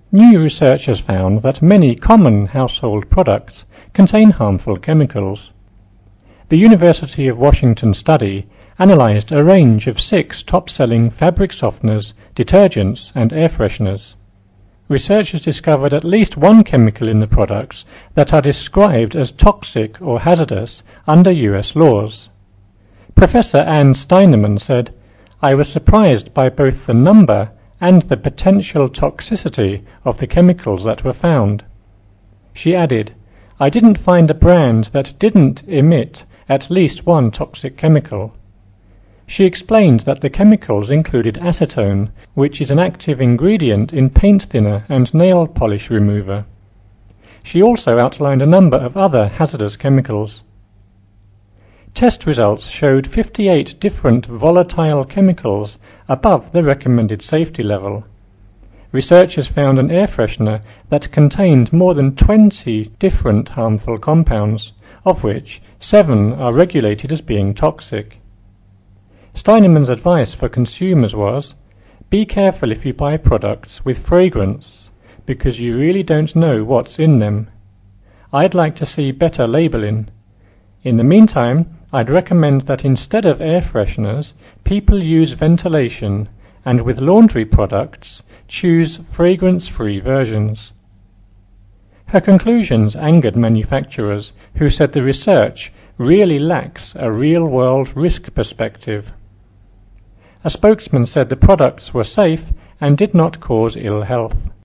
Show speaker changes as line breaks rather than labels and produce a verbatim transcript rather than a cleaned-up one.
New research has found that many common household products contain harmful chemicals. The University of Washington study analyzed a range of six top-selling fabric softeners, detergents, and air fresheners. Researchers discovered at least one chemical in the products that are described as toxic or hazardous under U S laws. Professor Ann Steinemann said, "I was surprised by both the number and the potential toxicity of the chemicals that were found." She added, "I didn't find a brand that didn't emit at least one toxic chemical." She explained that the chemicals included acetone, which is an active ingredient in paint thinner and nail polish remover. She also outlined a number of other hazardous chemicals. Test results showed fifty-eight different volatile chemicals above the recommended safety level. Researchers found an air freshener that contained more than twenty different harmful compounds, of which seven are regulated as being toxic. Steinemann's advice for consumers was, be careful if you buy products with fragrance, because you really don't know what's in them. I'd like to see better labeling. In the meantime, I'd recommend that instead of air fresheners, people use ventilation, and with laundry products, choose fragrance-free versions. Her conclusions angered manufacturers who said the research really lacks a real-world risk perspective. A spokesman said the products were safe and did not cause ill health.